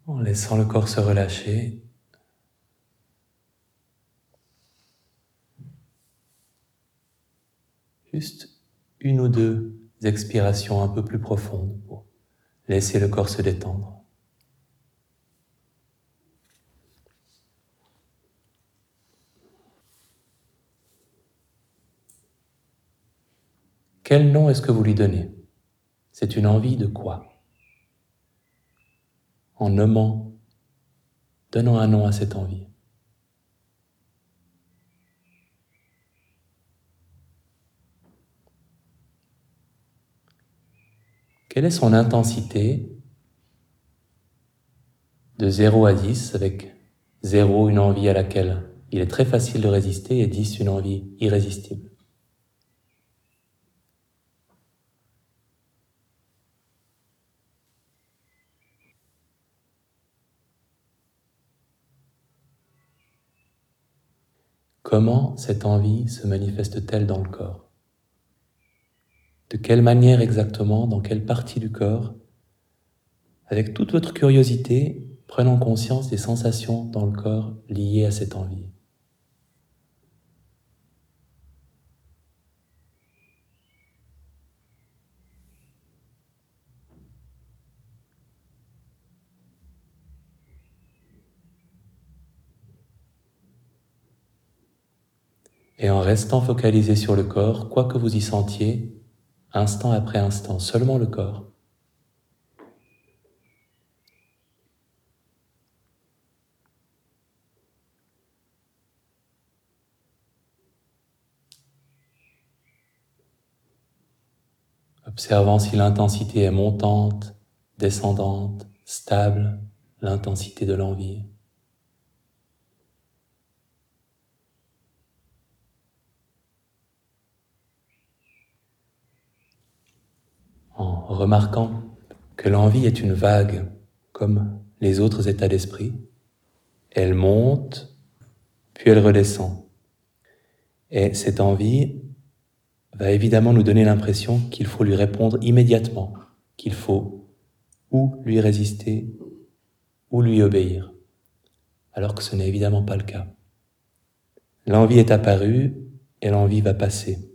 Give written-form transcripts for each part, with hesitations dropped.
en laissant le corps se relâcher. Juste une ou deux expirations un peu plus profondes pour laisser le corps se détendre. Quel nom est-ce que vous lui donnez? C'est une envie de quoi? En nommant, donnant un nom à cette envie. Quelle est son intensité de 0 à 10, avec 0 une envie à laquelle il est très facile de résister et 10 une envie irrésistible? Comment cette envie se manifeste-t-elle dans le corps? De quelle manière exactement, dans quelle partie du corps? Avec toute votre curiosité, prenons conscience des sensations dans le corps liées à cette envie. Et en restant focalisé sur le corps, quoi que vous y sentiez, instant après instant, seulement le corps. Observant si l'intensité est montante, descendante, stable, l'intensité de l'envie. En remarquant que l'envie est une vague, comme les autres états d'esprit. Elle monte, puis elle redescend. Et cette envie va évidemment nous donner l'impression qu'il faut lui répondre immédiatement, qu'il faut ou lui résister ou lui obéir, alors que ce n'est évidemment pas le cas. L'envie est apparue et l'envie va passer.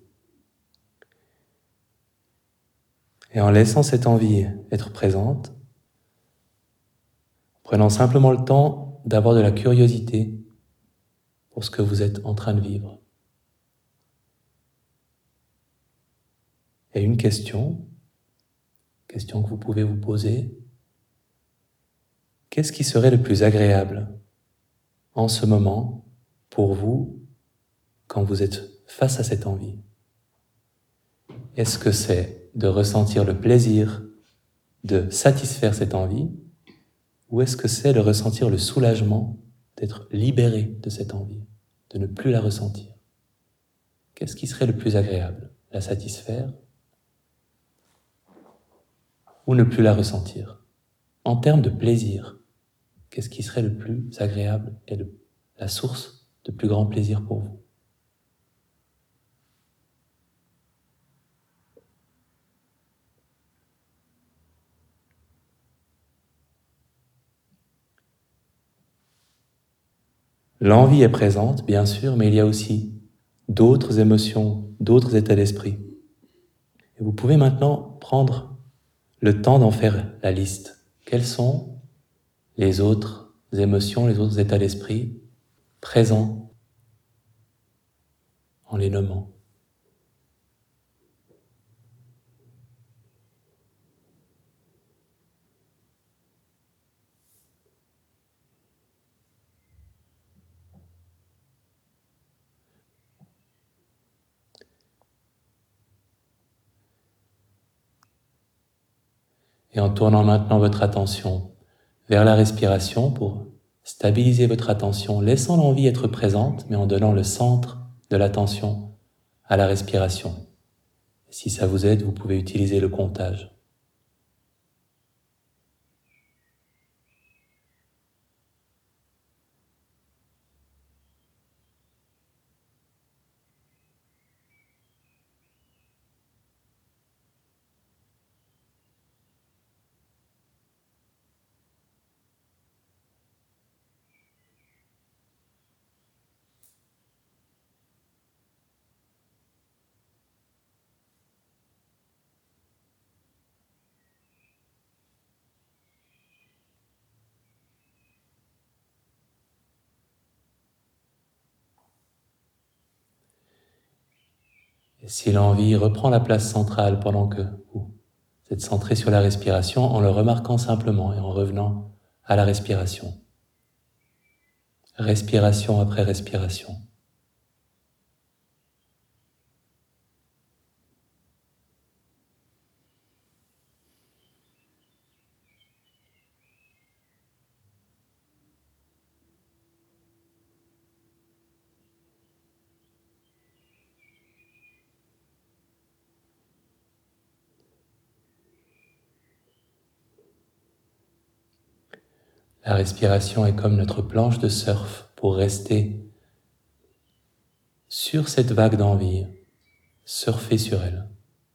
Et en laissant cette envie être présente, prenant simplement le temps d'avoir de la curiosité pour ce que vous êtes en train de vivre. Et une question que vous pouvez vous poser: qu'est-ce qui serait le plus agréable en ce moment pour vous quand vous êtes face à cette envie? Est-ce que c'est de ressentir le plaisir de satisfaire cette envie, ou est-ce que c'est de ressentir le soulagement d'être libéré de cette envie, de ne plus la ressentir? Qu'est-ce qui serait le plus agréable? La satisfaire ou ne plus la ressentir? En termes de plaisir, qu'est-ce qui serait le plus agréable et la source de plus grand plaisir pour vous? L'envie est présente, bien sûr, mais il y a aussi d'autres émotions, d'autres états d'esprit. Et vous pouvez maintenant prendre le temps d'en faire la liste. Quelles sont les autres émotions, les autres états d'esprit présents en les nommant? Et en tournant maintenant votre attention vers la respiration pour stabiliser votre attention, laissant l'envie être présente, mais en donnant le centre de l'attention à la respiration. Si ça vous aide, vous pouvez utiliser le comptage. Et si l'envie reprend la place centrale pendant que vous êtes centré sur la respiration, en le remarquant simplement et en revenant à la respiration. Respiration après respiration. La respiration est comme notre planche de surf pour rester sur cette vague d'envie, surfer sur elle.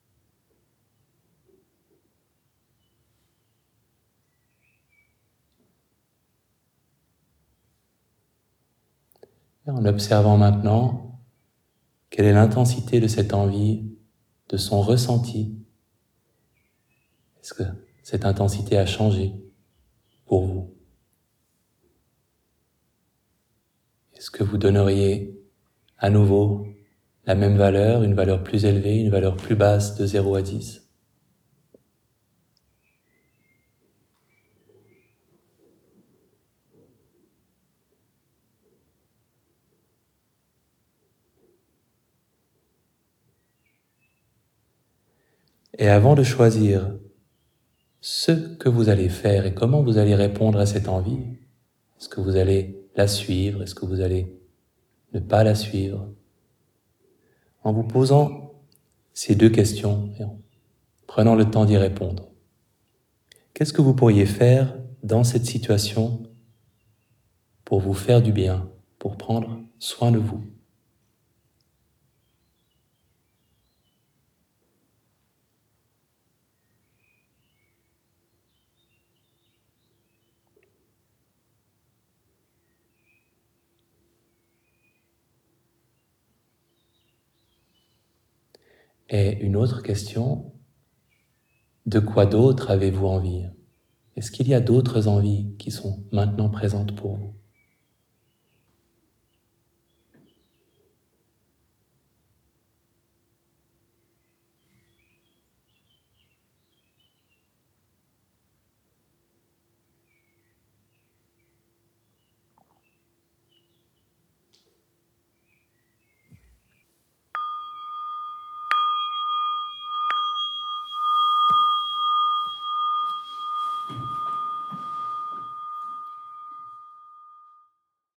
Et en observant maintenant quelle est l'intensité de cette envie, de son ressenti. Est-ce que cette intensité a changé pour vous? Est-ce que vous donneriez à nouveau la même valeur, une valeur plus élevée, une valeur plus basse de 0 à 10? Et avant de choisir ce que vous allez faire et comment vous allez répondre à cette envie, est-ce que vous allez la suivre? Est-ce que vous allez ne pas la suivre? En vous posant ces deux questions et en prenant le temps d'y répondre, qu'est-ce que vous pourriez faire dans cette situation pour vous faire du bien, pour prendre soin de vous? Et une autre question, de quoi d'autre avez-vous envie? Est-ce qu'il y a d'autres envies qui sont maintenant présentes pour vous?